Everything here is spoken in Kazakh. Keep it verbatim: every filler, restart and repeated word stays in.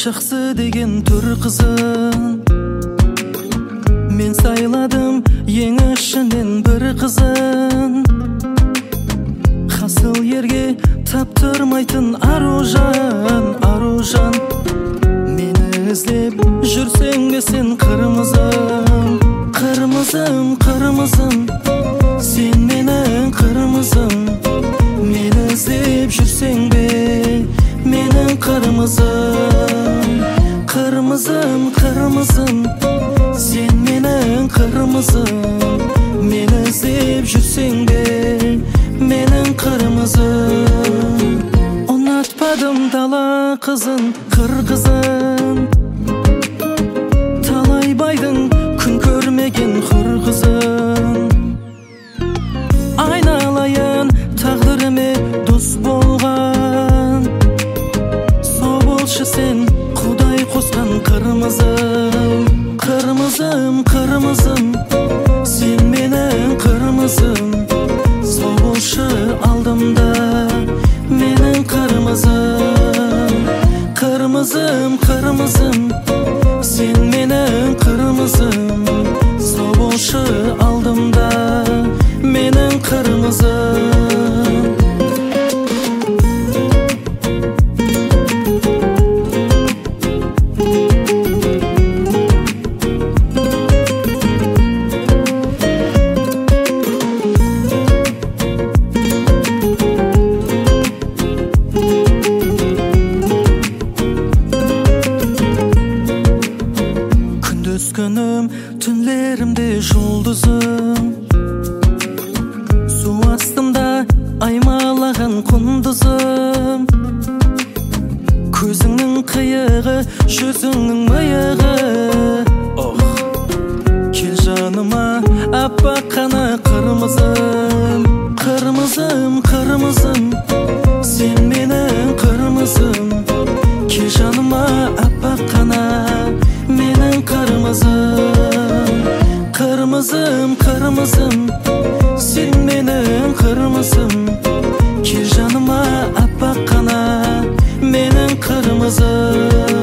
жақсы деген түр қызын мен сайладым ең ішінен бір қызын. Қасыл ерге таптырмайтын аружан, аружан. Мені іздеп жүрсең бе сен қырмызым, қырмызым, қырмызым. Сен менің қырмызым. Мені іздеп жүрсең бе менің қырмызым, қырмызым, қырмызым. Сен менің қырмызым. Мені іздеп жүрсең бе менің қырмызым. Ұнатпадым дала қызын, қыр қызын. Талай байдың күн көрмеген құр қызын. Айналайын тағдырыме дос болған, со болшы сен құдай қосқан қырмызым, қырмызым, қырмызым. Сен менің қырмызым. Со болшы алдымда менің қырмызым, қырмызым, қырмызым. Сен менің қырмызым. Со болшы алдымда менің қырмызым. Күндіз күнім түнлерімде жұлдызым, су астымда аймалаған құндызым. Көзіңнің қиығы, жүзіңнің миығы. Ох, кел жаныма аппақ қана қырмызым, қырмызым, қырмызым. Сен менің қырмызым. Кел жаныма аппақ қана менің қырмызым, қырмызым, қырмызым. Сен менің қырмызым. Кел жаныма аппақ қана менің қырмызым.